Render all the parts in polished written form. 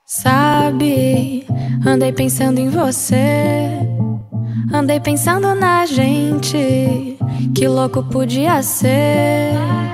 Sabe, andei pensando em você, andei pensando na gente, que louco podia ser.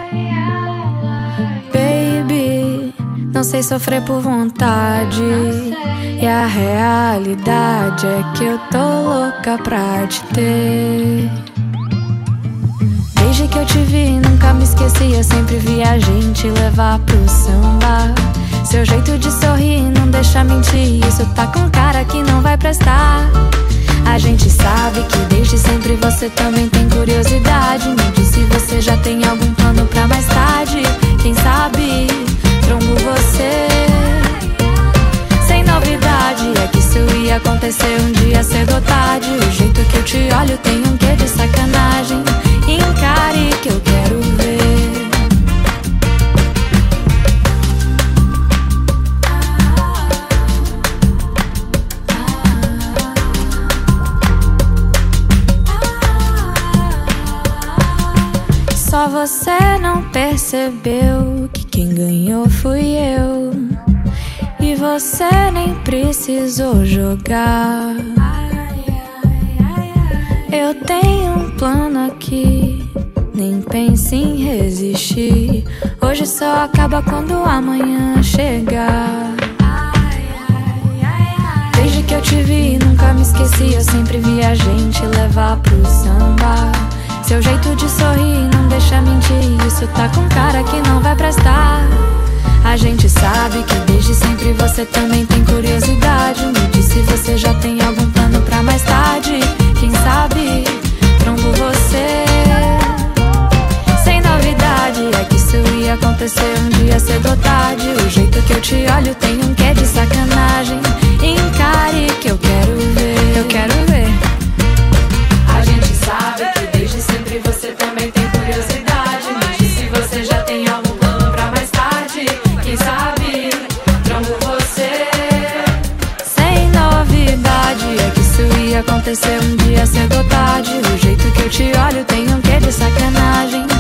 Baby, não sei sofrer por vontade, e a realidade é que eu tô louca pra te ter. Desde que eu te vi, nunca me esqueci, eu sempre vi a gente levar pro samba. Seu jeito de sorrir não deixa mentir, isso tá com cara que não vai prestar. A gente sabe que desde sempre você também tem curiosidade. Me diz se você já tem algum plano pra mais tarde. Quem sabe trombo você. Sem novidade, é que isso ia acontecer um dia cedo ou tarde. O jeito que eu te olho tem um quê de sacanagem. Encare que eu quero ver. Só você não percebeu que quem ganhou fui eu. E você nem precisou jogar. Eu tenho um plano aqui, nem pense em resistir. Hoje só acaba quando amanhã chegar. Desde que eu te vi, nunca me esqueci, eu sempre vi a gente levar pro samba. Seu jeito de sorrir não deixa mentir, isso tá com cara que não vai prestar. A gente sabe que desde sempre você também tem curiosidade. Me diz se você já tem algum plano pra mais tarde. Quem sabe trombo você. Sem novidade, é que isso ia acontecer um dia cedo ou tarde. O jeito que eu te olho tem um quê de sacanagem. Encare que eu quero ver, eu quero ver. A gente sabe que desde sempre você também tem curiosidade. Me diz se você já tem algum plano pra mais tarde. Quem sabe trombo você. Sem novidade, é que isso ia acontecer um dia cedo ou tarde. O jeito que eu te olho tem um quê de sacanagem.